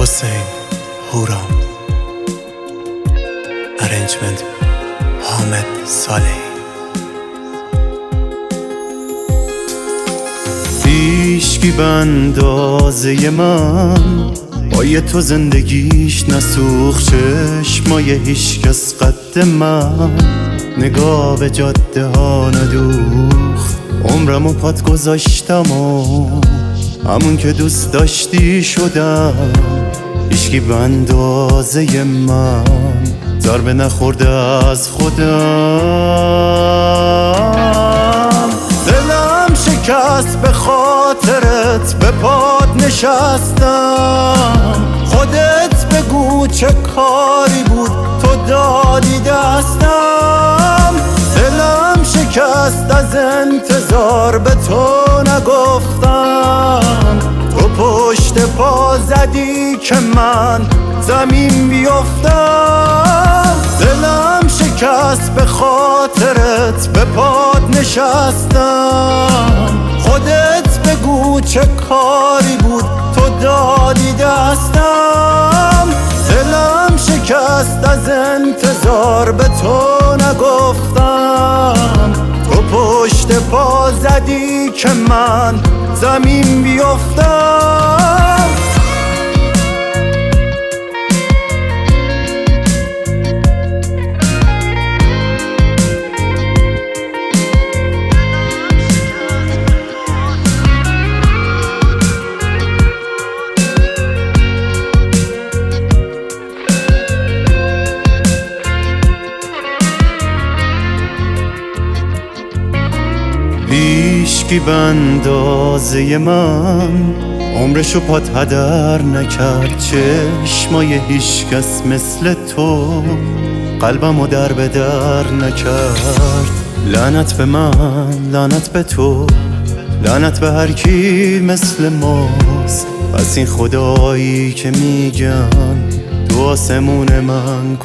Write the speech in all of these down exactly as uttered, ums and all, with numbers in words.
حسین هورام، ارنجمنت حامد صالحی. هیچکی به اندازه من با تو زندگیش نسوخ، چشمای هیچکس قد من نگاه به جاده ها ندوخت. عمرمو پات گذاشتم و همون که دوست داشتی شدم. هیچکی به اندازه من ضربه نخورده از خودم. دلم شکست به خاطرت، به پات نشستم. خودت بگو چه کاری بود تو دادی دستم. دلم شکست از انتظار، به تو نگفتم. تو پشت پا زدی که من زمین بیفتم. دلم شکست به خاطرت، به پات نشستم. خودت بگو چه کاری بود تو دادی دستم. دلم شکست از انتظار، به تو نگفتم. تو پشت پا زدی که من زمین بیفتم. هیچکی به اندازه من عمرشو پات هدر نکرد. چشمای هیچکس مثل تو قلبمو در به در نکرد. لعنت به من، لعنت به تو، لعنت به هر کی مثل ماست. پس این خدایی که میگم تو آسمون من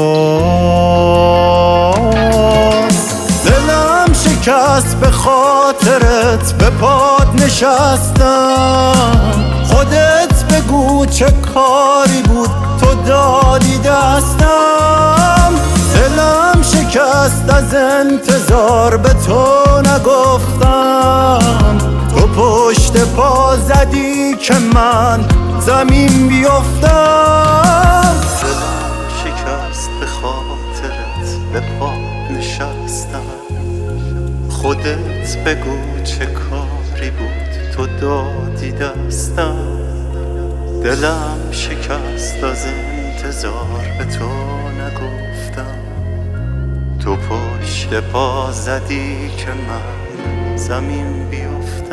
کجاست؟ دلم شکست به خاطرت، به پات نشستم. خودت بگو چه کاری بود تو دادی دستم. دلم شکست از انتظار، به تو نگفتم. تو پشت پا زدی که من زمین بیفتم. دلم شکست به خاطرت، به پات نشستم. خودت بگو چه کاری بود تو دادی دستم. دلم شکست از انتظار، به تو نگفتم. تو پشت پا زدی که من زمین بیفتم.